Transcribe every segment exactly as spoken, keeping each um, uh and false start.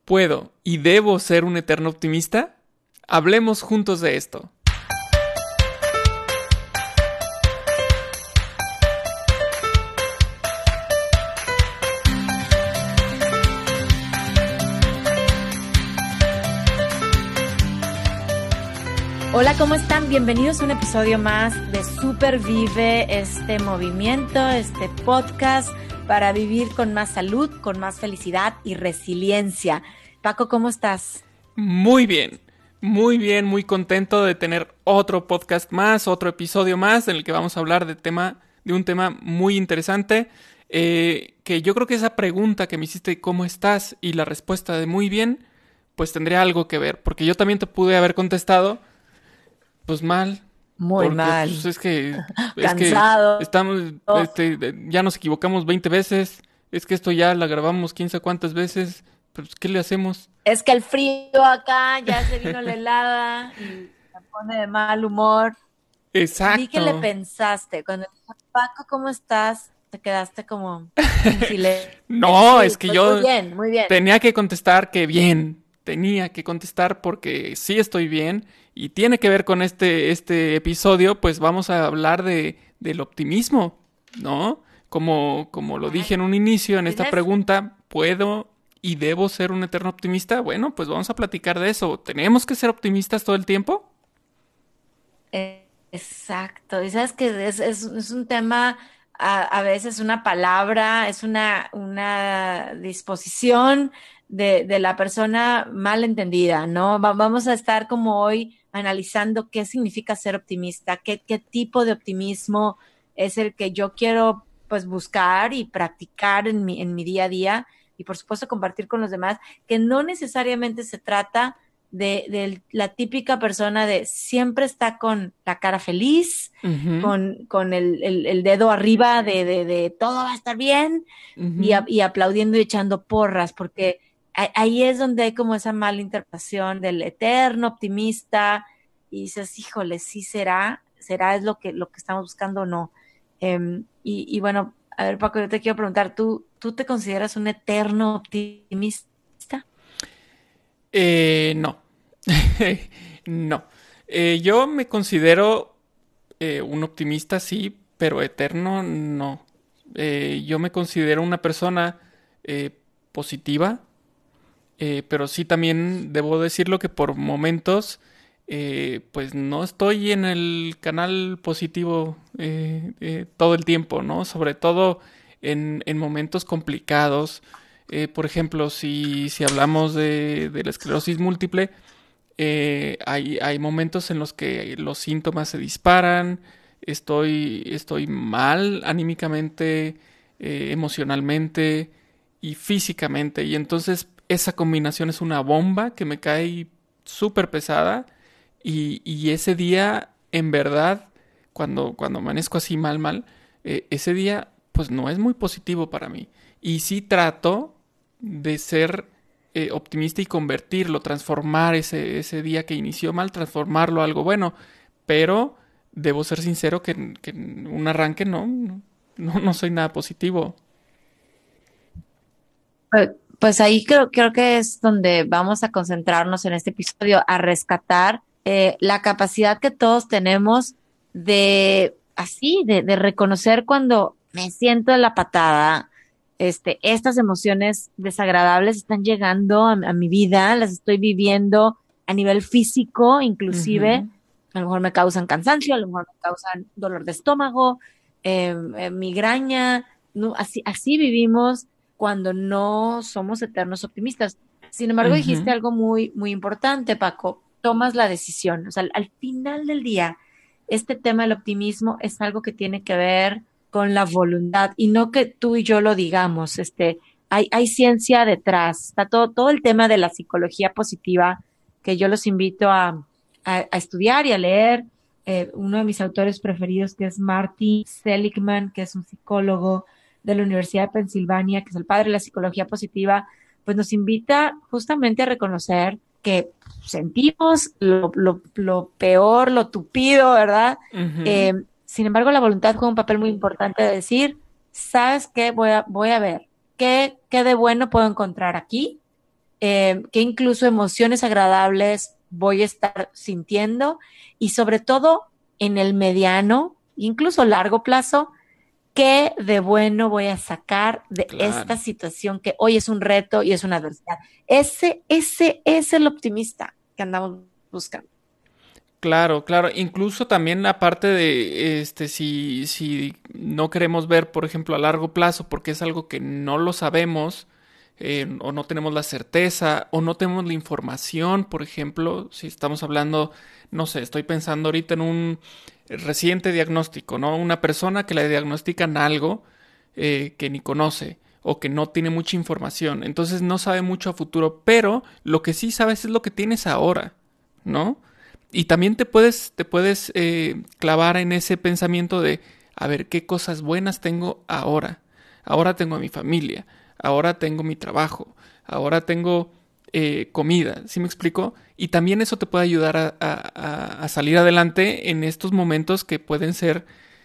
¿Puedo y debo ser un eterno optimista? Hablemos juntos de esto. Hola, ¿cómo están? Bienvenidos a un episodio más de Supervive, este movimiento, este podcast para vivir con más salud, con más felicidad y resiliencia. Paco, ¿cómo estás? Muy bien, muy bien, muy contento de tener otro podcast más, otro episodio más en el que vamos a hablar de, tema, de un tema muy interesante, eh, que yo creo que esa pregunta que me hiciste, ¿cómo estás? Y la respuesta de muy bien, pues tendría algo que ver, porque yo también te pude haber contestado, pues mal. Muy porque, mal. Pues, es que, es Cansado. que estamos, este, ya nos equivocamos veinte veces, es que esto ya la grabamos quién sabe cuántas veces, pues ¿qué le hacemos? Es que el frío acá ya se vino la helada y me pone de mal humor. Exacto. Vi que le pensaste. Cuando dijo, Paco, ¿cómo estás? Te quedaste como en silencio. No, Sí, es que pues yo muy bien, muy bien. tenía que contestar que bien, tenía que contestar porque sí estoy bien y tiene que ver con este, este episodio, pues vamos a hablar de, del optimismo, ¿no? Como, como lo dije en un inicio en esta ¿Dices? pregunta, ¿puedo y debo ser un eterno optimista? Bueno, pues vamos a platicar de eso. ¿Tenemos que ser optimistas todo el tiempo? Eh, Exacto, y sabes que es, es, es un tema, a, a veces una palabra, es una, una disposición de, de la persona mal entendida, ¿no? Va- vamos a estar como hoy analizando qué significa ser optimista, qué, qué tipo de optimismo es el que yo quiero pues buscar y practicar en mi, en mi día a día y por supuesto compartir con los demás, que no necesariamente se trata de, de la típica persona de siempre está con la cara feliz, Uh-huh, con, con el, el, el dedo arriba de, de, de todo va a estar bien y, a, uh-huh. y aplaudiendo y echando porras, porque a, ahí es donde hay como esa mala interpretación del eterno optimista y dices, híjole, sí será, será es lo que, lo que estamos buscando o no. Um, y, y bueno, a ver Paco, yo te quiero preguntar, ¿tú, tú te consideras un eterno optimista? Eh, no. No. Eh, yo me considero eh, un optimista, sí, pero eterno, no. Eh, yo me considero una persona eh, positiva, eh, pero sí también debo decirlo que por momentos, eh, pues no estoy en el canal positivo eh, eh, todo el tiempo, ¿no? Sobre todo en, en momentos complicados. Eh, por ejemplo, si, si hablamos de, de la esclerosis múltiple, eh, hay, hay momentos en los que los síntomas se disparan, estoy, estoy mal anímicamente, eh, emocionalmente y físicamente. Y entonces esa combinación es una bomba que me cae súper pesada. Y, y ese día, en verdad, cuando, cuando amanezco así mal, mal, eh, ese día pues no es muy positivo para mí. Y sí trato de ser eh, optimista y convertirlo, transformar ese, ese día que inició mal, transformarlo a algo bueno. Pero debo ser sincero que, que un arranque no, no, no soy nada positivo. Pues, pues ahí creo, creo que es donde vamos a concentrarnos en este episodio, a rescatar eh, la capacidad que todos tenemos de, así, de, de reconocer cuando me siento en la patada, este, estas emociones desagradables están llegando a, a mi vida, las estoy viviendo a nivel físico, inclusive, Ujú. a lo mejor me causan cansancio, a lo mejor me causan dolor de estómago, eh, eh, migraña, no, así, así vivimos cuando no somos eternos optimistas. Sin embargo, dijiste Ujú. algo muy, muy importante, Paco. Tomas la decisión. O sea, al, al final del día, este tema del optimismo es algo que tiene que ver con la voluntad y no que tú y yo lo digamos. Este, hay, hay ciencia detrás. Está todo, todo el tema de la psicología positiva que yo los invito a, a, a estudiar y a leer. Eh, uno de mis autores preferidos que es Martin Seligman, que es un psicólogo de la Universidad de Pensilvania, que es el padre de la psicología positiva, pues nos invita justamente a reconocer que sentimos lo, lo, lo peor, lo tupido, ¿verdad? Ujú. Eh, sin embargo, la voluntad juega un papel muy importante de decir, ¿sabes qué? Voy a, voy a ver, ¿qué, qué de bueno puedo encontrar aquí? eh, qué incluso emociones agradables voy a estar sintiendo y sobre todo en el mediano, incluso largo plazo, qué de bueno voy a sacar de esta Claro. situación que hoy es un reto y es una adversidad. Ese, ese es el optimista que andamos buscando. Claro, claro. Incluso también aparte de este, si, si no queremos ver, por ejemplo, a largo plazo, porque es algo que no lo sabemos, eh, o no tenemos la certeza, o no tenemos la información, por ejemplo, si estamos hablando, no sé, estoy pensando ahorita en un reciente diagnóstico, ¿no? Una persona que le diagnostican algo eh, que ni conoce o que no tiene mucha información, entonces no sabe mucho a futuro, pero lo que sí sabes es lo que tienes ahora, ¿no? Y también te puedes, te puedes eh, clavar en ese pensamiento de, a ver, qué cosas buenas tengo ahora. Ahora tengo a mi familia, ahora tengo mi trabajo, ahora tengo eh, comida, ¿sí me explico? Y también eso te puede ayudar a, a, a salir adelante en estos momentos que pueden ser,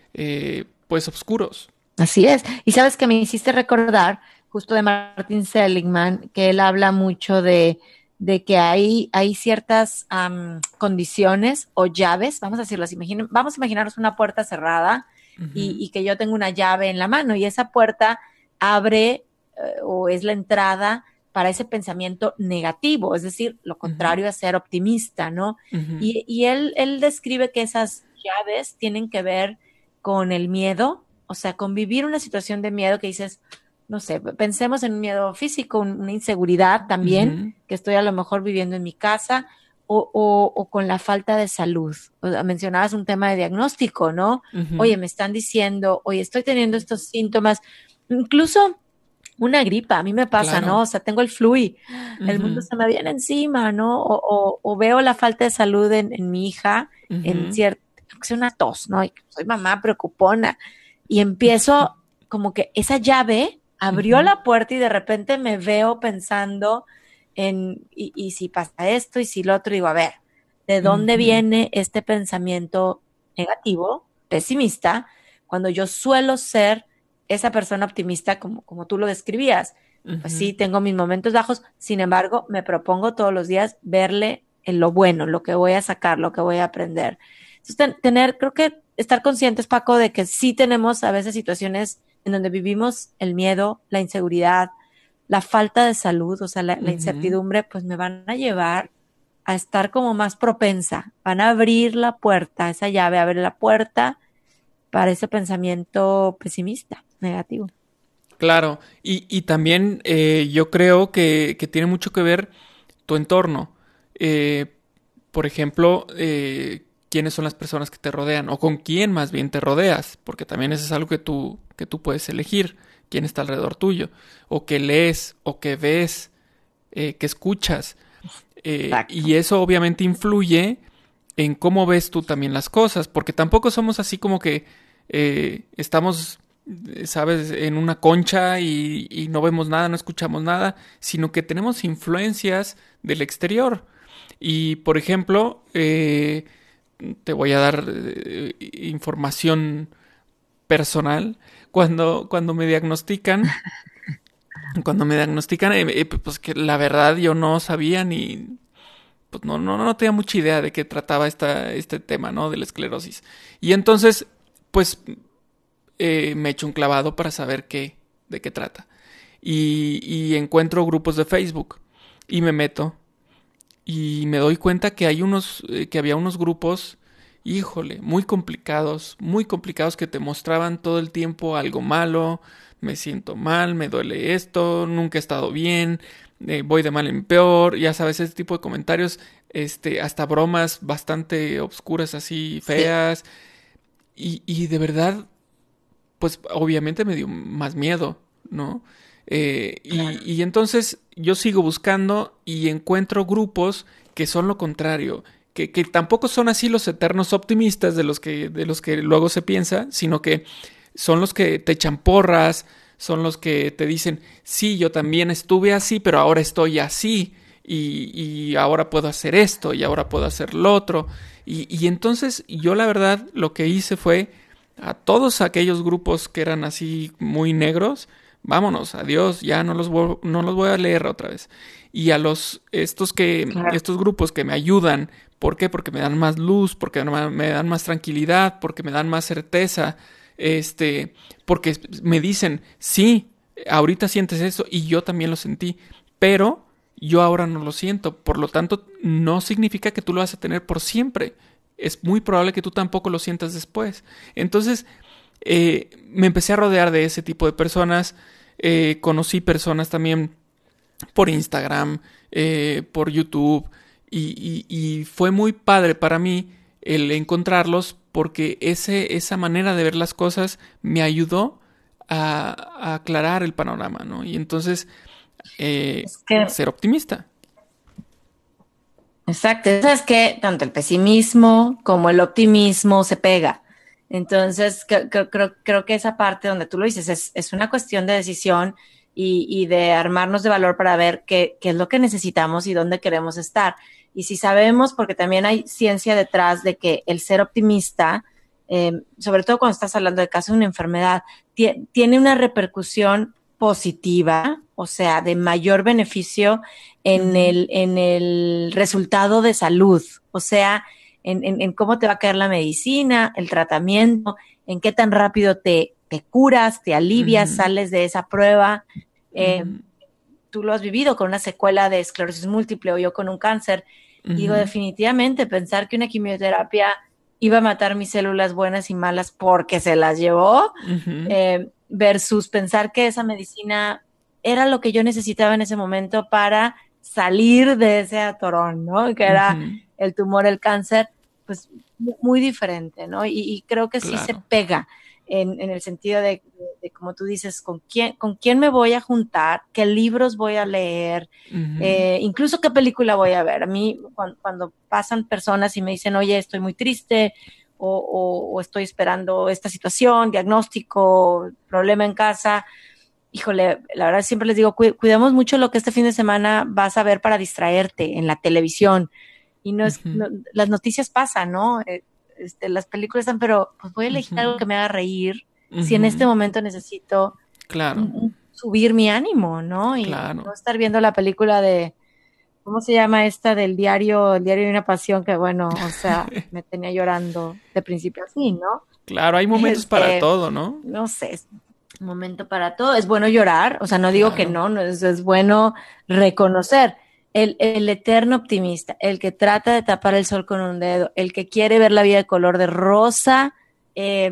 eh, pues, oscuros. Así es. Y sabes que me hiciste recordar justo de Martin Seligman, que él habla mucho de, de que hay, hay ciertas um, condiciones o llaves, vamos a decirlo así, imagine, vamos a imaginarnos una puerta cerrada Uh y, -huh, y que yo tengo una llave en la mano y esa puerta abre eh, o es la entrada para ese pensamiento negativo, es decir, lo uh -huh, contrario a ser optimista, ¿no? uh -huh, Y, y él, él describe que esas llaves tienen que ver con el miedo, o sea, convivir una situación de miedo que dices, no sé, pensemos en un miedo físico, una inseguridad uh también, -huh, que estoy a lo mejor viviendo en mi casa, o, o, o con la falta de salud. O sea, mencionabas un tema de diagnóstico, ¿no? uh -huh. Oye, me están diciendo, oye, estoy teniendo estos síntomas, incluso una gripa, a mí me pasa, ¿no? Claro. O sea, tengo el flu y Uh el mundo -huh, se me viene encima, ¿no? O, o, o veo la falta de salud en, en mi hija, uh en -huh. cierto, que sea una tos, ¿no? Y soy mamá preocupona y empiezo como que esa llave abrió Uh-huh, la puerta y de repente me veo pensando en, y, y si pasa esto y si lo otro, digo, a ver, ¿de dónde uh-huh, viene este pensamiento negativo, pesimista, cuando yo suelo ser esa persona optimista como, como tú lo describías? Pues uh-huh. sí, tengo mis momentos bajos, sin embargo, me propongo todos los días verle en lo bueno, lo que voy a sacar, lo que voy a aprender. Entonces, ten, tener, creo que estar conscientes, Paco, de que sí tenemos a veces situaciones en donde vivimos el miedo, la inseguridad, la falta de salud, o sea, la, la Uh-huh. incertidumbre, pues me van a llevar a estar como más propensa, van a abrir la puerta, esa llave, abrir la puerta para ese pensamiento pesimista, negativo. Claro, y, y también eh, yo creo que, que tiene mucho que ver tu entorno. Eh, por ejemplo, eh, quiénes son las personas que te rodean o con quién más bien te rodeas, porque también eso es algo que tú, que tú puedes elegir, quién está alrededor tuyo, o que lees, o que ves, eh, que escuchas. Eh, Exacto. y eso obviamente influye en cómo ves tú también las cosas, porque tampoco somos así como que eh, estamos, sabes, en una concha y, y no vemos nada, no escuchamos nada, sino que tenemos influencias del exterior. Y, por ejemplo, eh, te voy a dar eh, información personal. Cuando, cuando me diagnostican, cuando me diagnostican, eh, eh, pues que la verdad yo no sabía ni, pues no, no, no tenía mucha idea de qué trataba esta, este tema, ¿no? De la esclerosis. Y entonces, pues, eh, me echo un clavado para saber qué, de qué trata. Y, y encuentro grupos de Facebook y me meto y me doy cuenta que hay unos, eh, que había unos grupos, híjole, muy complicados, muy complicados que te mostraban todo el tiempo algo malo, me siento mal, me duele esto, nunca he estado bien, eh, voy de mal en peor, ya sabes, ese tipo de comentarios, este, hasta bromas bastante obscuras así, Sí, feas, y, y de verdad, pues obviamente me dio más miedo, ¿no? Eh, y, claro. y entonces yo sigo buscando y encuentro grupos que son lo contrario, que, que tampoco son así los eternos optimistas de los que, de los que luego se piensa, sino que son los que te echan porras, son los que te dicen, sí, yo también estuve así, pero ahora estoy así, y, y ahora puedo hacer esto, y ahora puedo hacer lo otro. Y, y entonces yo la verdad lo que hice fue a todos aquellos grupos que eran así muy negros, vámonos, adiós, ya no los voy, no los voy a leer otra vez. Y a los, estos que, Claro. estos grupos que me ayudan, ¿por qué? Porque me dan más luz, porque me dan más tranquilidad, porque me dan más certeza, este, porque me dicen, sí, ahorita sientes eso y yo también lo sentí, pero yo ahora no lo siento, por lo tanto no significa que tú lo vas a tener por siempre, es muy probable que tú tampoco lo sientas después. Entonces eh, me empecé a rodear de ese tipo de personas, eh, conocí personas también por Instagram, eh, por YouTube, y, y, y fue muy padre para mí el encontrarlos porque ese, esa manera de ver las cosas me ayudó a, a aclarar el panorama, ¿no? Y entonces eh, Es que, ser optimista. exacto, es que tanto el pesimismo como el optimismo se pega. Entonces, creo, creo, creo, creo que esa parte donde tú lo dices es, es una cuestión de decisión y, y de armarnos de valor para ver qué, qué es lo que necesitamos y dónde queremos estar. Y si sabemos, porque también hay ciencia detrás de que el ser optimista, eh, sobre todo cuando estás hablando de caso de una enfermedad, tie- tiene una repercusión positiva, o sea, de mayor beneficio en Ujú, el, en el resultado de salud, o sea, en, en, en cómo te va a caer la medicina, el tratamiento, en qué tan rápido te, te curas, te alivias, ujú, sales de esa prueba. Eh, ujú, Tú lo has vivido con una secuela de esclerosis múltiple o yo con un cáncer. Y digo, ujú, definitivamente pensar que una quimioterapia iba a matar mis células buenas y malas porque se las llevó, ujú, eh, versus pensar que esa medicina era lo que yo necesitaba en ese momento para salir de ese atorón, ¿no? Que era ujú. el tumor, el cáncer, pues muy diferente, ¿no? Y, y creo que sí se Claro. pega en, en el sentido de, de, de, como tú dices, con quién, con quién me voy a juntar, qué libros voy a leer, Ujú, eh, incluso qué película voy a ver. A mí, cuando, cuando pasan personas y me dicen, oye, estoy muy triste, o, o, o estoy esperando esta situación, diagnóstico, problema en casa, híjole, la verdad siempre les digo, cu cuidemos mucho lo que este fin de semana vas a ver para distraerte en la televisión. Y no es, ujú, no, las noticias pasan, ¿no? Eh, este, las películas están, pero pues voy a elegir algo ujú, que me haga reír si en este ujú. momento necesito Claro, un, un subir mi ánimo, ¿no? Y, y claro. no estar viendo la película de, ¿cómo se llama esta del diario, el diario de una pasión? Que bueno, o sea, me tenía llorando de principio a fin, ¿no? Claro, hay momentos para Este, todo, ¿no? no sé, es un momento para todo. Es bueno llorar, o sea, no digo que Claro. no, no es, es bueno reconocer. El, el eterno optimista, el que trata de tapar el sol con un dedo, el que quiere ver la vida de color de rosa, eh,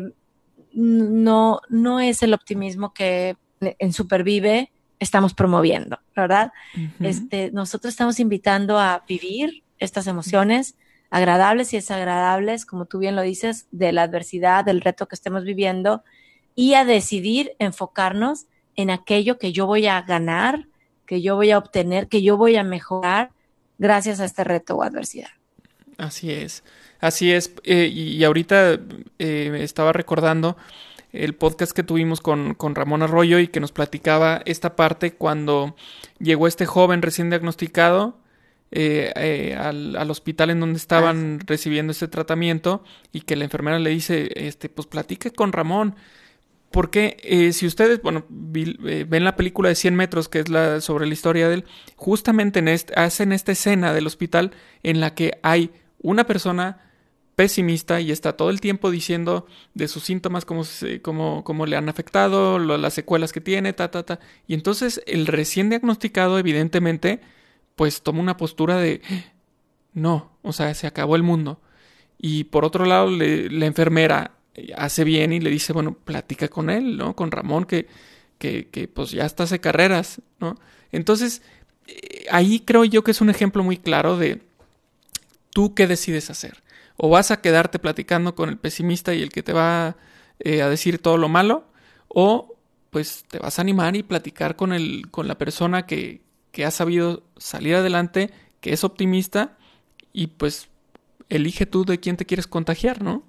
no, no es el optimismo que en Supervive estamos promoviendo, ¿verdad? Ujú, Este, nosotros estamos invitando a vivir estas emociones agradables y desagradables, como tú bien lo dices, de la adversidad, del reto que estemos viviendo, y a decidir enfocarnos en aquello que yo voy a ganar, que yo voy a obtener, que yo voy a mejorar gracias a este reto o adversidad. así es. Así es. Eh, y, y ahorita eh, estaba recordando el podcast que tuvimos con, con Ramón Arroyo y que nos platicaba esta parte cuando llegó este joven recién diagnosticado eh, eh, al, al hospital en donde Ah, estaban recibiendo este tratamiento y que la enfermera le dice, este, pues platique con Ramón. Porque eh, si ustedes, bueno, vi, eh, ven la película de cien metros, que es la sobre la historia de él, justamente en este, hacen esta escena del hospital en la que hay una persona pesimista y está todo el tiempo diciendo de sus síntomas, cómo, se, cómo, cómo le han afectado, lo, las secuelas que tiene, ta, ta, ta. Y entonces el recién diagnosticado, evidentemente, pues toma una postura de no, o sea, se acabó el mundo. Y por otro lado, le, la enfermera hace bien y le dice, bueno, platica con él, ¿no? Con Ramón, que, que, que pues ya está hace carreras, ¿no? Entonces, eh, ahí creo yo que es un ejemplo muy claro de tú qué decides hacer. O vas a quedarte platicando con el pesimista y el que te va eh, a decir todo lo malo, o pues te vas a animar y platicar con, el, con la persona que, que ha sabido salir adelante, que es optimista, y pues elige tú de quién te quieres contagiar, ¿no?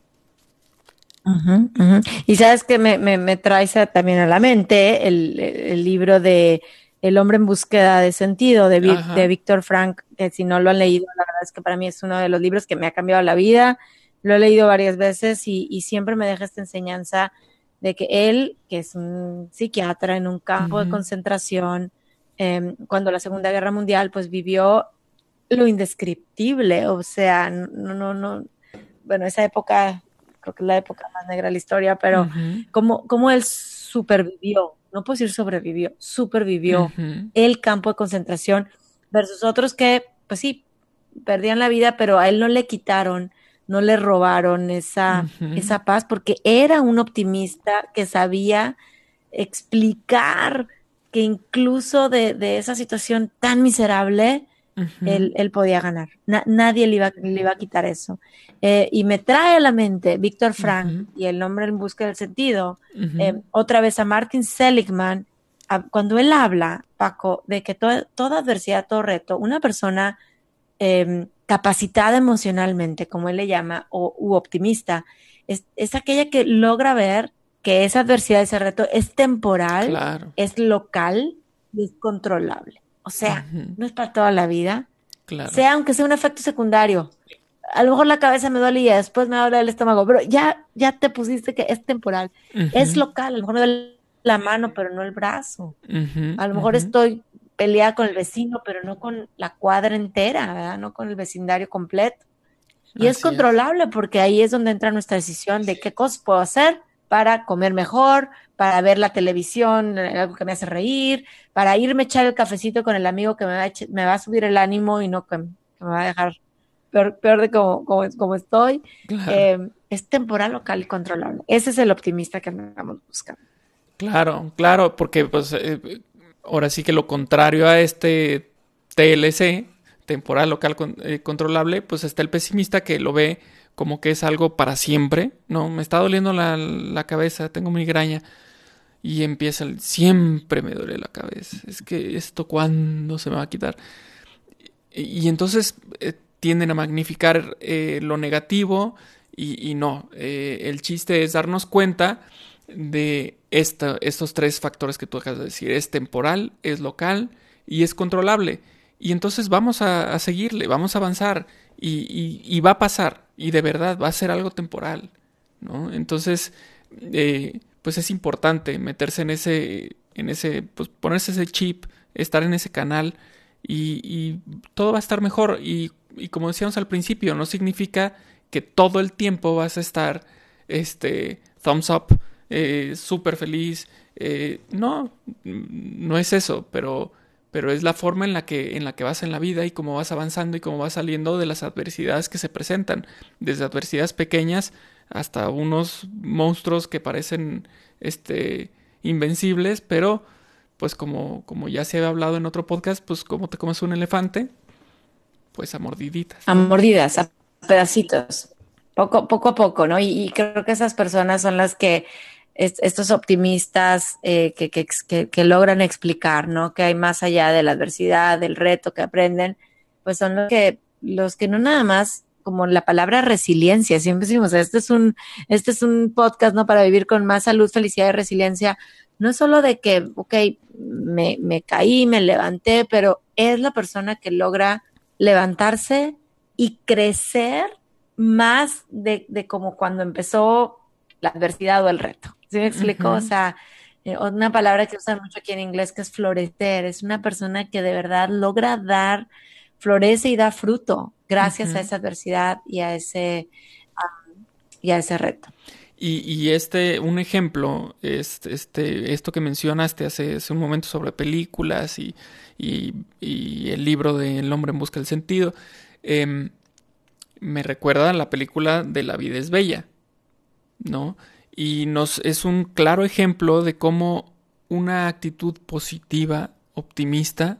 uh-huh, uh-huh. Y sabes que me, me, me traes a- también a la mente el, el libro de El hombre en búsqueda de sentido de, Vi- de Ajá. Víctor Frank, que si no lo han leído, la verdad es que para mí es uno de los libros que me ha cambiado la vida. Lo he leído varias veces y, y siempre me deja esta enseñanza de que él, que es un psiquiatra en un campo uh-huh. de concentración, eh, cuando la Segunda Guerra Mundial, pues vivió lo indescriptible, o sea, no, no, no, bueno, esa época, creo que es la época más negra de la historia, pero uh-huh. como, como él supervivió, no puedo decir sobrevivió, supervivió uh-huh. el campo de concentración versus otros que, pues sí, perdían la vida, pero a él no le quitaron, no le robaron esa, uh-huh. esa paz, porque era un optimista que sabía explicar que incluso de, de esa situación tan miserable, uh-huh. él, él podía ganar. Na, nadie le iba, le iba a quitar eso. Eh, y me trae a la mente Víctor Frank uh-huh. y El hombre en busca del sentido, uh-huh. eh, otra vez a Martin Seligman, a, cuando él habla, Paco, de que to- toda adversidad, todo reto, una persona eh, capacitada emocionalmente, como él le llama, o u optimista, es, es aquella que logra ver que esa adversidad, ese reto es temporal, claro. es local y es controlable. O sea, uh-huh. no es para toda la vida, claro. sea aunque sea un efecto secundario. A lo mejor la cabeza me duele y después me duele el estómago, pero ya, ya te pusiste que es temporal. Uh-huh. Es local, a lo mejor me duele la mano, pero no el brazo. Uh-huh. A lo mejor uh-huh. estoy peleada con el vecino, pero no con la cuadra entera, ¿verdad? No con el vecindario completo. Y Así es controlable es. Porque ahí es donde entra nuestra decisión de qué cosas puedo hacer para comer mejor, para ver la televisión, algo que me hace reír, para irme a echar el cafecito con el amigo que me va a, ech- me va a subir el ánimo y no que, que me va a dejar peor, peor de como, como, como estoy. Claro. Eh, es temporal, local y controlable. Ese es el optimista que andamos buscando. Claro, claro, porque pues eh, ahora sí que lo contrario a este T L C, temporal, local, con, eh, controlable, pues está el pesimista que lo ve como que es algo para siempre, ¿no? Me está doliendo la, la cabeza, tengo migraña. Y empieza el, siempre me duele la cabeza. Es que esto, ¿cuándo se me va a quitar? Y, y entonces eh, tienden a magnificar eh, lo negativo y, y no. Eh, el chiste es darnos cuenta de esta, estos tres factores que tú acabas de decir. Es temporal, es local y es controlable. Y entonces vamos a, a seguirle, vamos a avanzar y, y, y va a pasar. Y de verdad va a ser algo temporal, ¿no? Entonces, eh, pues es importante meterse en ese, en ese, pues ponerse ese chip, estar en ese canal y, y todo va a estar mejor. Y, y como decíamos al principio, no significa que todo el tiempo vas a estar, este, thumbs up, eh, súper feliz. Eh, no, no es eso, pero... pero es la forma en la que en la que vas en la vida y cómo vas avanzando y cómo vas saliendo de las adversidades que se presentan, desde adversidades pequeñas hasta unos monstruos que parecen este invencibles, pero pues como, como ya se había hablado en otro podcast, pues como te comes un elefante, pues a mordiditas, ¿no? A mordidas, a pedacitos, poco, poco a poco, ¿no? Y, y creo que esas personas son las que estos optimistas eh, que, que, que, que logran explicar, ¿no? Que hay más allá de la adversidad, del reto que aprenden, pues son los que, los que no nada más, como la palabra resiliencia, siempre decimos, este es un, este es un podcast, ¿no? Para vivir con más salud, felicidad y resiliencia. No es solo de que, ok, me, me caí, me levanté, pero es la persona que logra levantarse y crecer más de, de como cuando empezó la adversidad o el reto. ¿Sí me explico? Uh-huh. O sea, eh, una palabra que usan mucho aquí en inglés que es florecer. Es una persona que de verdad logra dar, florece y da fruto gracias uh-huh. a esa adversidad y a ese, um, y a ese reto. Y, y este, un ejemplo, este, este, esto que mencionaste hace, hace un momento sobre películas y, y, y el libro de El hombre en busca del sentido, eh, me recuerda a la película de La vida es bella, ¿no? Y nos es un claro ejemplo de cómo una actitud positiva, optimista,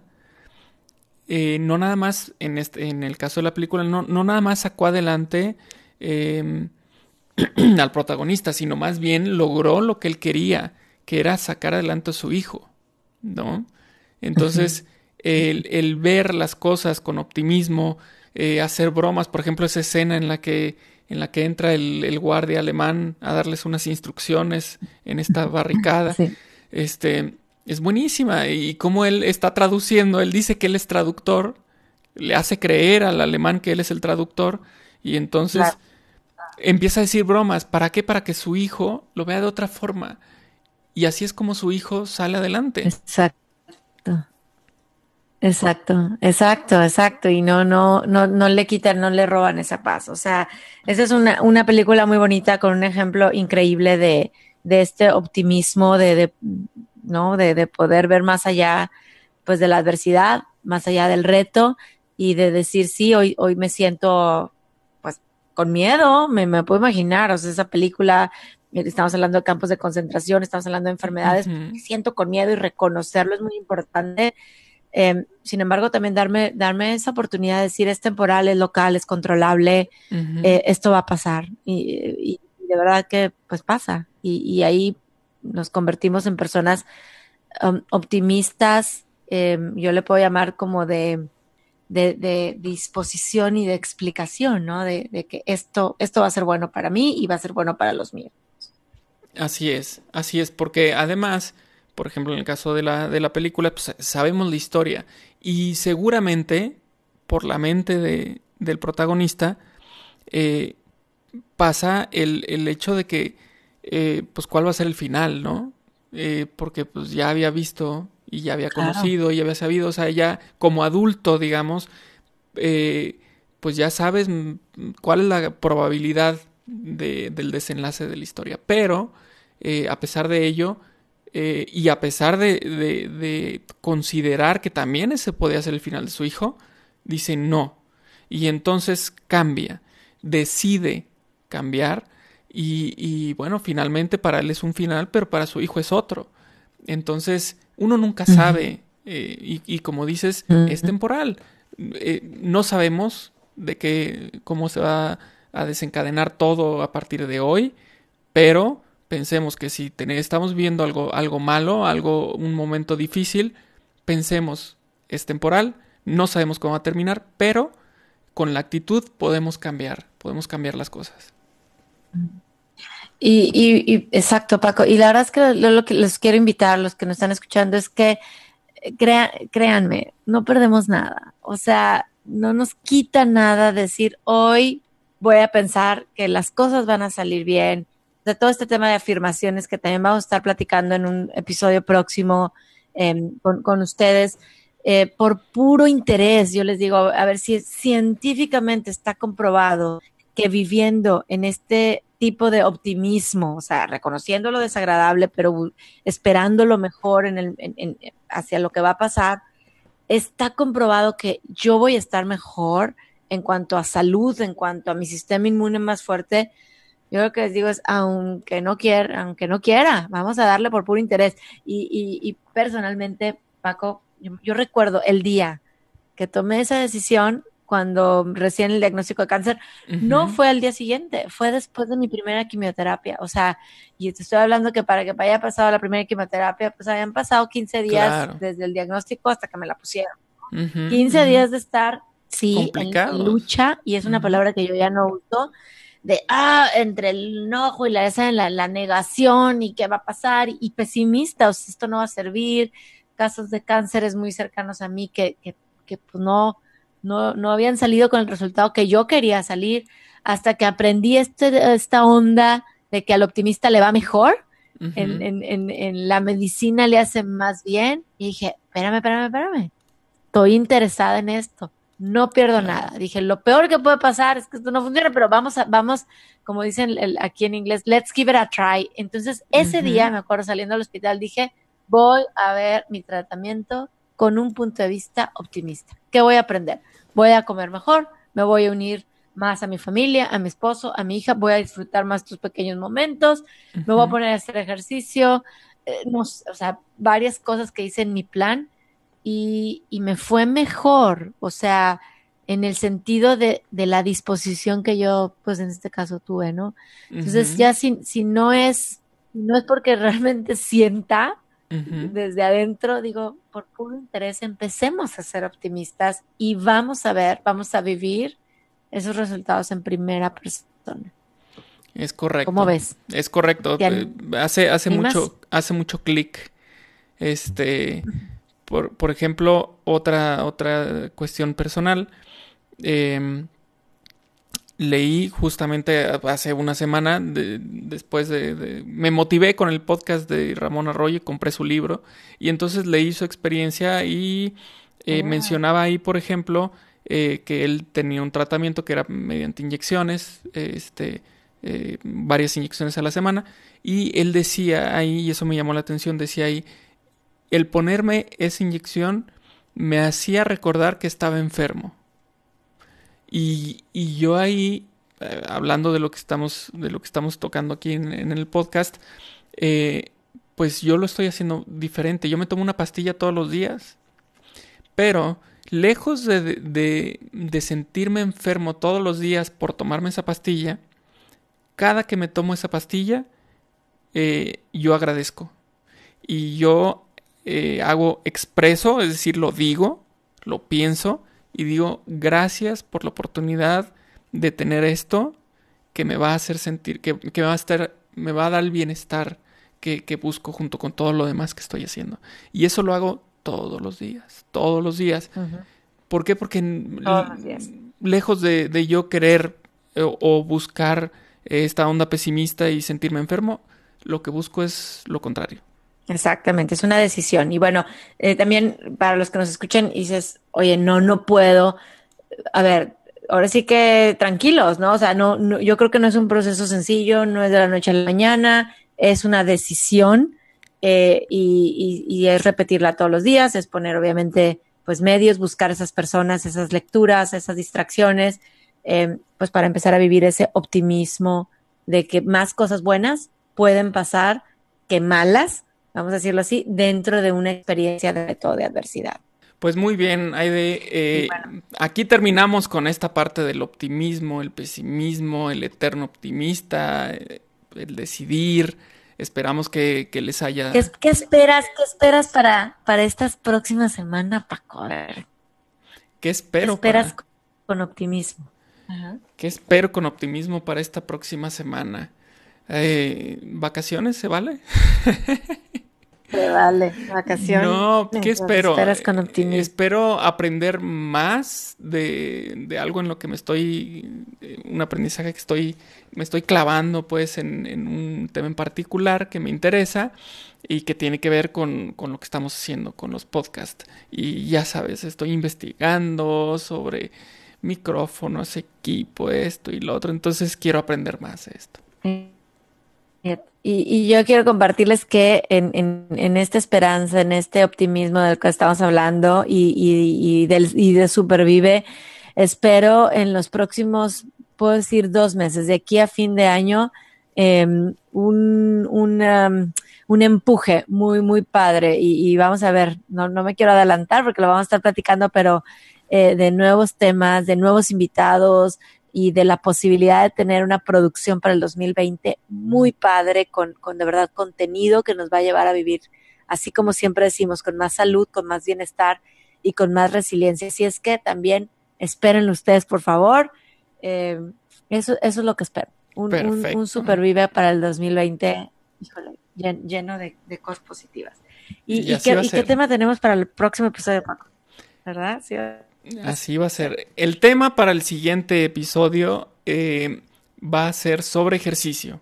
eh, no nada más, en, este, en el caso de la película, no, no nada más sacó adelante eh, al protagonista, sino más bien logró lo que él quería, que era sacar adelante a su hijo, ¿no? Entonces, uh-huh. el, el ver las cosas con optimismo, eh, hacer bromas, por ejemplo, esa escena en la que en la que entra el, el guardia alemán a darles unas instrucciones en esta barricada, sí. este, es buenísima. Y como él está traduciendo, él dice que él es traductor, le hace creer al alemán que él es el traductor, y entonces claro. empieza a decir bromas. ¿Para qué? Para que su hijo lo vea de otra forma. Y así es como su hijo sale adelante. Exacto. Exacto, exacto, exacto. Y no, no, no, no le quitan, no le roban esa paz. O sea, esa es una, una película muy bonita con un ejemplo increíble de, de este optimismo, de, de, ¿no? De, de poder ver más allá, pues, de la adversidad, más allá del reto, y de decir, sí, hoy, hoy me siento, pues, con miedo, me, me puedo imaginar. O sea, esa película, eh, estamos hablando de campos de concentración, estamos hablando de enfermedades, me Ujú, siento con miedo y reconocerlo es muy importante. Eh, sin embargo, también darme, darme esa oportunidad de decir es temporal, es local, es controlable, ujú. eh, esto va a pasar. Y, y de verdad que pues pasa. Y, y ahí nos convertimos en personas um, optimistas, eh, yo le puedo llamar como de, de, de disposición y de explicación, ¿no? De, de que esto, esto va a ser bueno para mí y va a ser bueno para los míos. Así es, así es, porque además, por ejemplo, en el caso de la, de la película, pues sabemos la historia y seguramente por la mente de, del protagonista eh, pasa el, el hecho de que, eh, pues, cuál va a ser el final, ¿no? Eh, porque pues ya había visto y ya había Claro. conocido y había sabido, o sea, ya como adulto, digamos, eh, pues ya sabes mm, cuál es la probabilidad de, del desenlace de la historia. Pero, eh, a pesar de ello, eh, y a pesar de, de, de considerar que también ese podía ser el final de su hijo, dice no. Y entonces cambia, decide cambiar y, y bueno, finalmente para él es un final, pero para su hijo es otro. Entonces, uno nunca Ujú, sabe, eh, y, y como dices, es ujú. temporal. Eh, no sabemos de qué, cómo se va a desencadenar todo a partir de hoy, pero pensemos que si ten- estamos viendo algo, algo malo, algo, un momento difícil, pensemos, es temporal, no sabemos cómo va a terminar, pero con la actitud podemos cambiar, podemos cambiar las cosas. Y, y, y exacto, Paco. Y la verdad es que lo, lo que les quiero invitar, los que nos están escuchando, es que eh, crea- créanme, no perdemos nada. O sea, no nos quita nada decir hoy voy a pensar que las cosas van a salir bien. De todo este tema de afirmaciones que también vamos a estar platicando en un episodio próximo eh, con, con ustedes. Eh, por puro interés, yo les digo, a ver si científicamente está comprobado que viviendo en este tipo de optimismo, o sea, reconociendo lo desagradable, pero esperando lo mejor en el, en, en, hacia lo que va a pasar, está comprobado que yo voy a estar mejor en cuanto a salud, en cuanto a mi sistema inmune más fuerte. Yo lo que les digo es, aunque no quiera, aunque no quiera, vamos a darle por puro interés. Y, y, y personalmente, Paco, yo, yo recuerdo el día que tomé esa decisión cuando recién el diagnóstico de cáncer, no Ujú, fue al día siguiente, fue después de mi primera quimioterapia. O sea, y te estoy hablando que para que haya pasado la primera quimioterapia, pues habían pasado quince días claro. desde el diagnóstico hasta que me la pusieron. Ujú, quince ujú. días de estar, sí, en, en Complicados. lucha, y es una Ujú, palabra que yo ya no uso, de, ah, entre el enojo y la, esa, la, la negación y qué va a pasar, y pesimista, o sea, esto no va a servir, casos de cánceres muy cercanos a mí que, que, que pues no, no, no habían salido con el resultado que yo quería salir, hasta que aprendí este, esta onda de que al optimista le va mejor, en, ujú. en, en, en la medicina le hace más bien, y dije, espérame, espérame, espérame, estoy interesada en esto, no pierdo Claro. nada. Dije, lo peor que puede pasar es que esto no funcione, pero vamos a, vamos, como dicen el, aquí en inglés, let's give it a try. Entonces, ese día, Ujú. me acuerdo saliendo del hospital, dije, voy a ver mi tratamiento con un punto de vista optimista. ¿Qué voy a aprender? Voy a comer mejor, me voy a unir más a mi familia, a mi esposo, a mi hija, voy a disfrutar más estos pequeños momentos, me voy a Ujú. poner a hacer ejercicio, eh, no, sé, o sea, varias cosas que hice en mi plan y, y me fue mejor, o sea, en el sentido de, de la disposición que yo, pues en este caso tuve, ¿no? Entonces Ujú. ya si, si no es, no es porque realmente sienta Ujú. desde adentro, digo, por puro interés, empecemos a ser optimistas y vamos a ver, vamos a vivir esos resultados en primera persona. Es ¿Cómo correcto. ves? Es correcto. ¿Te Eh, Hace, hace animas? mucho, hace mucho clic. Este, por, por ejemplo, otra, otra cuestión personal. em, leí justamente hace una semana, de, después de, de... Me motivé con el podcast de Ramón Arroyo y compré su libro. Y entonces leí su experiencia y eh, Oh. mencionaba ahí, por ejemplo, eh, que él tenía un tratamiento que era mediante inyecciones, eh, este, eh, varias inyecciones a la semana. Y él decía ahí, y eso me llamó la atención, decía ahí, el ponerme esa inyección me hacía recordar que estaba enfermo. Y, y yo ahí, eh, hablando de lo que estamos, de lo que estamos tocando aquí en, en el podcast, eh, pues yo lo estoy haciendo diferente. Yo me tomo una pastilla todos los días, pero lejos de, de, de sentirme enfermo todos los días por tomarme esa pastilla, cada que me tomo esa pastilla, eh, yo agradezco. Y yo eh, hago expreso, es decir, lo digo, lo pienso y digo gracias por la oportunidad de tener esto que me va a hacer sentir, que, que me va a estar, me va a dar el bienestar que, que busco junto con todo lo demás que estoy haciendo. Y eso lo hago todos los días, todos los días. Ujú. ¿Por qué? Porque Todos los días. lejos de, de yo querer eh, o buscar esta onda pesimista y sentirme enfermo, lo que busco es lo contrario. Exactamente, es una decisión. Y bueno, eh, también para los que nos escuchan y dices, oye, no, no puedo. A ver, ahora sí que tranquilos, ¿no? O sea, no, no, yo creo que no es un proceso sencillo, no es de la noche a la mañana, es una decisión eh, y, y, y es repetirla todos los días, es poner obviamente pues medios, buscar esas personas, esas lecturas, esas distracciones, eh, pues para empezar a vivir ese optimismo de que más cosas buenas pueden pasar que malas, vamos a decirlo así, dentro de una experiencia de reto de adversidad. Pues muy bien, Aide, Y eh, bueno, aquí terminamos con esta parte del optimismo, el pesimismo, el eterno optimista, eh, el decidir. Esperamos que, que les ¿qué, haya... qué esperas, qué esperas para, para estas próximas semanas, Paco? A ver, ¿Qué ¿qué espero esperas para... con, con optimismo? Ajá. ¿Qué espero con optimismo para esta próxima semana? Eh, ¿vacaciones se vale? Se vale, vacaciones, No, ¿qué las espero? esperas con Eh, optimismo. espero aprender más de, de algo en lo que me estoy, eh, un aprendizaje que estoy, me estoy clavando pues en, en un tema en particular que me interesa y que tiene que ver con, con lo que estamos haciendo, con los podcasts. Y ya sabes, estoy investigando sobre micrófonos, equipo, esto y lo otro, entonces quiero aprender más de esto. Y, y yo quiero compartirles que en, en, en esta esperanza, en este optimismo del que estamos hablando y, y, y, del, y de Supervive, espero en los próximos, puedo decir, dos meses, de aquí a fin de año, eh, un, un, um, un empuje muy, muy padre. Y, y vamos a ver, no, no me quiero adelantar porque lo vamos a estar platicando, pero eh, de nuevos temas, de nuevos invitados y de la posibilidad de tener una producción para el dos mil veinte muy padre, con, con de verdad contenido que nos va a llevar a vivir, así como siempre decimos, con más salud, con más bienestar y con más resiliencia. Así es que también espérenlo ustedes, por favor. Eh, eso, eso es lo que espero. Un, un, un Perfecto. Supervive para el dos mil veinte, híjole, llen, lleno de, de cosas positivas. ¿Y, Y y, así qué, va a ¿Y qué ser. tema tenemos para el próximo episodio, Paco? ¿Verdad? Sí, Así va a ser. El tema para el siguiente episodio eh, va a ser sobre ejercicio.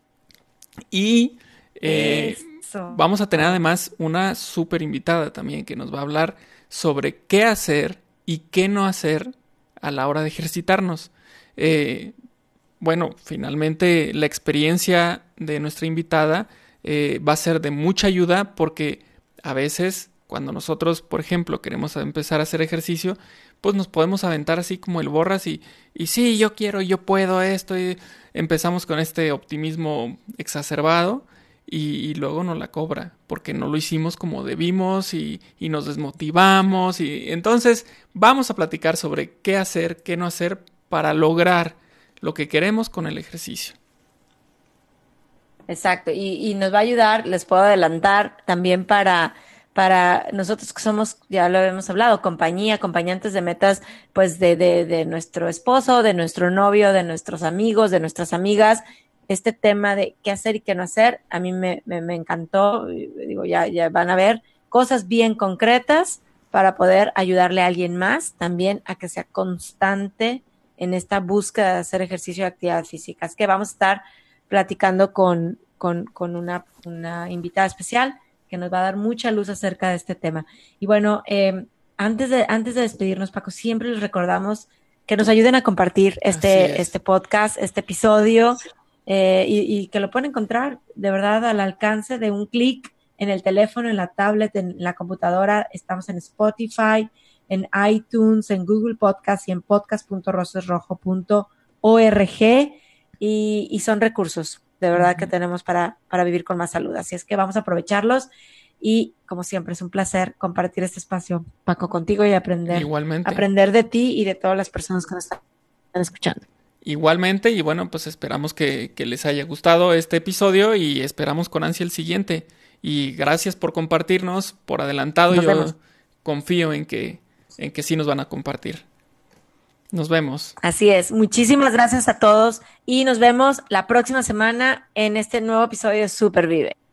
Y eh, eso. vamos a tener además una súper invitada también que nos va a hablar sobre qué hacer y qué no hacer a la hora de ejercitarnos. Eh, bueno, finalmente la experiencia de nuestra invitada eh, va a ser de mucha ayuda porque a veces cuando nosotros, por ejemplo, queremos empezar a hacer ejercicio, pues nos podemos aventar así como el borras y, y sí, yo quiero, yo puedo esto. Y empezamos con este optimismo exacerbado y, y luego nos la cobra porque no lo hicimos como debimos y, y nos desmotivamos. Y entonces vamos a platicar sobre qué hacer, qué no hacer para lograr lo que queremos con el ejercicio. Exacto, y, y nos va a ayudar, les puedo adelantar, también para, para nosotros que somos, ya lo hemos hablado, compañía, acompañantes de metas, pues de, de, de nuestro esposo, de nuestro novio, de nuestros amigos, de nuestras amigas. Este tema de qué hacer y qué no hacer, a mí me, me, me encantó. Digo, ya, ya van a ver cosas bien concretas para poder ayudarle a alguien más también a que sea constante en esta búsqueda de hacer ejercicio y actividad física. Es que vamos a estar platicando con, con, con una, una invitada especial que nos va a dar mucha luz acerca de este tema. Y bueno, eh, antes de, antes de despedirnos, Paco, siempre les recordamos que nos ayuden a compartir este, este podcast, este episodio, eh, y, y que lo pueden encontrar de verdad al alcance de un clic en el teléfono, en la tablet, en la computadora. Estamos en Spotify, en iTunes, en Google Podcast y en podcast punto roses rojo punto org, y, y son recursos de verdad uh-huh. que tenemos para, para vivir con más salud. Así es que vamos a aprovecharlos y, como siempre, es un placer compartir este espacio, Paco, contigo y aprender. Igualmente. Aprender de ti y de todas las personas que nos están escuchando. Igualmente, y bueno, pues esperamos que, que les haya gustado este episodio y esperamos con ansia el siguiente. Y gracias por compartirnos, por adelantado. Nos Yo vemos. confío en que, en que sí nos van a compartir. Nos vemos. Así es. Muchísimas gracias a todos y nos vemos la próxima semana en este nuevo episodio de Supervive.